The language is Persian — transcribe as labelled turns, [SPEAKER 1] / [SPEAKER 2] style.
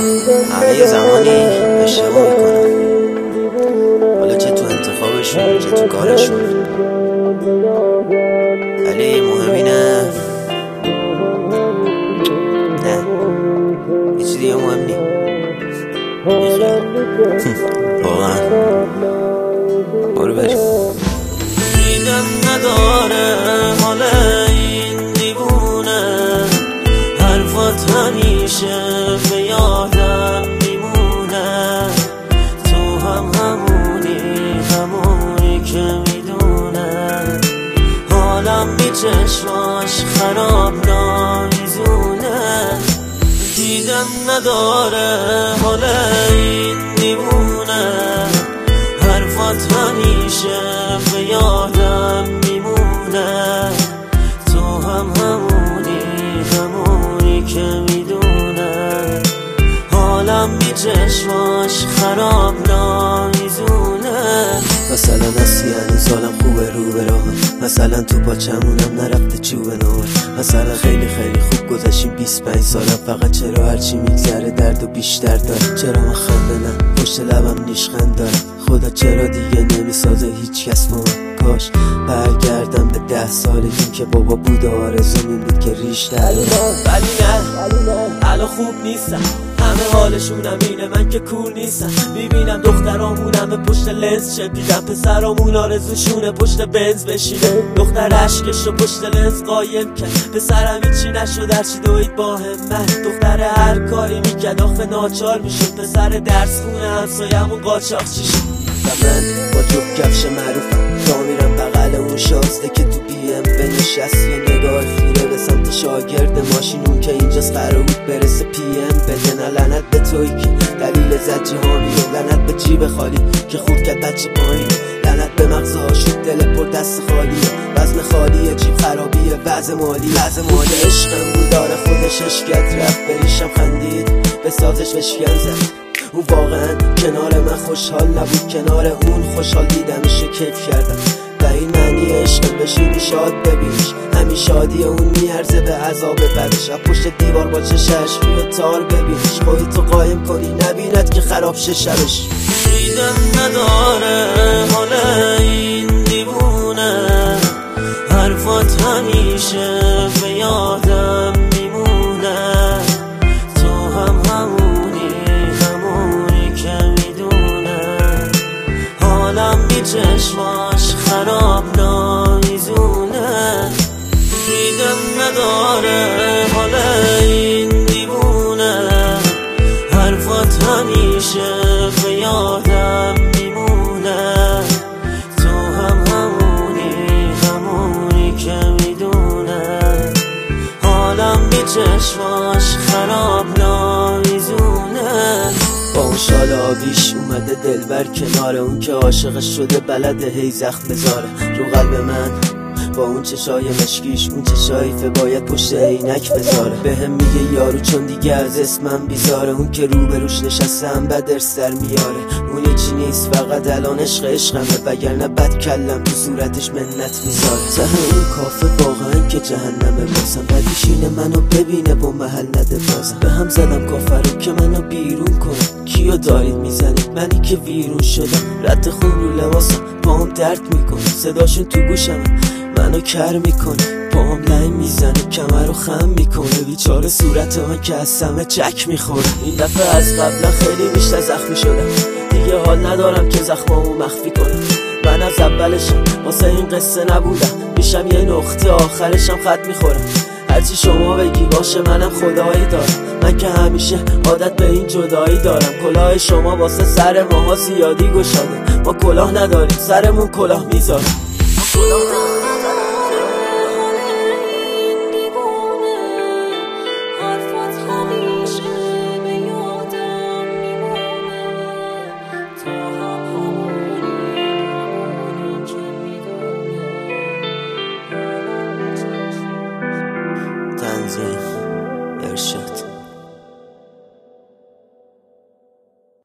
[SPEAKER 1] همه یه زمانی اشتباه میکنن، حالا چه تو انتخابشون چه تو کارشون، ولی مهم اینه نه یه چیز دیگه مهم نی واقعا برو بریم. دیدن نداره حال این دیوونه، حرفات همیشه به یادم میمونه، تو همونی که میدونه، حالم بی چشماش خراب نایزونه. دیدن نداره حال این دیوونه، حرفات همیشه به یادم میمونه، تو همونی که میدونه، حالم بی چشماش خراب نایزونه. مثلا نسی هنوز حالم خوبه رو به راه، مثلا تو پاچمونم نرفته چوب نار، مثلا خیلی خوب گذشتیم 25 سالم، فقط چرا هرچی میگذره درد و بیشتر داره، چرا من خنده نه پشت لبم نیشخند داره، خدا چرا دیگه نمیسازه هیچ کس با من، کاش برگردم به 10 سالگی که بابا بود آرزو این بود که ریش در ولی نه الان خوب نیستم، همه حالشونم اینه من که کور نیستم، میبینم دخترامونم به پشت لنز چپیدن، پسرامون آرزوشونه پشت بنز بشینه، دختر عشقشو پشت لنز قایم کرد، پسرم هیچی نشد هرچی دوید با همت، دختر هر کاری میکرد آخه ناچار میشد، پسر درس خونه همسایمون قاچاق چی شد. و من با جفت کفش معروفم تا میرم بغل اون شازده که تو بیم بنشست، یه نگاه خیره به سمت شاگرد ماشین اون که اینجاست قرار بود برسه PM بده، نه لعنت به توی که دلیل زجه هامی، لعنت به جیب خالی که خورد کرد بچه پایین، لعنت به مغزها شد دل پر دست خالیه، وزن خالیه جیب خرابیه وضع مالی عشقم بود داره خودش اشکت رفت بریشم خندید به سازش بشکن زد، اون واقعا کنار من خوشحال نبود، کنار اون خوشحال دیدمش کیف کردم، و این معنی عشق بشینی شاد ببینش، همین شادی اون میارزه به عذاب بعدش، پشت دیوار با چشش روی تار ببینش، خودتو قایم کنی نبیند که خراب شه شبش. دیدن نداره حال این دیوونه، حرفات همیشه به یادم میمونه، تو همونی که میدونه، حالم بی چشماش خراب نایزونه. دیدن نداره حال این دیوونه، حرفات همیشه به یادم میمونه، تو همونی که میدونه، حالم بی چشماش خراب نایزونه. با اون شال آبیش اومده دلبر کنار اون که عاشقش شده بلده هی زخم بذاره رو قلب من، با اون چشای مشکیش اون چشایفه باید پشت عینک بذاره، بهم میگه یارو چون دیگه از اسمم بیزاره، اون که روبروش نشستم بد ارس در میاره، اون هیچی نیست فقط الان عشقمه، وگرنه بد کلم تو صورتش منت میذاره، ته اون کافه واقعا که جهنمه، بازم بدیشینه منو ببینه با محل نده، بازم به هم زدم کافه رو که منو بیرون کنه، کیو دارید میزنید منی که ویرون شدم، رد خون رو لباسم با هم درد میکنه، صداشون تو گوشم منو کر میکنه، با هم لنگ میزنه کمر رو خم میکنه، بیچاره صورت ها که از سمه چک میخوره، این دفعه از قبلا خیلی بیشتر زخمی شدم، دیگه حال ندارم که زخمامو مخفی کنم، من از اولشم واسه این قصه نبودم، میشم یه نقطه آخرشم خط میخورم، هرچی شما بگی باشه منم خدایی دارم، من که همیشه عادت به این جدایی دارم، کلاه شما واسه سر ماها زیادی گشاده، ما کلاه نداریم سرمون کلاه میذارم.